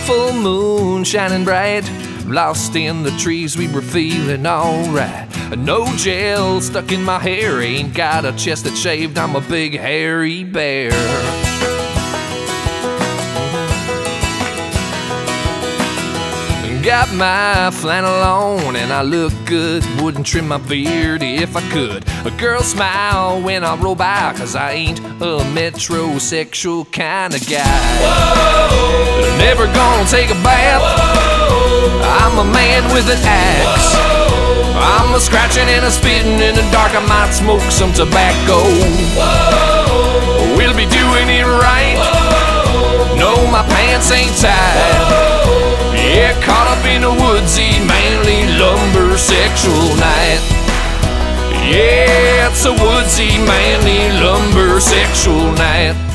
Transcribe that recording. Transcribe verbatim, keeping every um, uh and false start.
full moon shining bright. Lost in the trees, we were feeling alright. No gel stuck in my hair, ain't got a chest that's shaved, I'm a big hairy bear. Got my flannel on and I look good. Wouldn't trim my beard if I could. A girl smile when I roll by, cause I ain't a metrosexual kind of guy. Whoa. Never gonna take a bath. Whoa. I'm a man with an axe. Whoa. I'm a scratching and a spitting in the dark. I might smoke some tobacco. Whoa. We'll be doing it right. Whoa. No, my pants ain't tied. Whoa. Yeah, caught up in a woodsy, manly, lumber sexual night. Yeah, it's a woodsy, manly, lumber sexual night.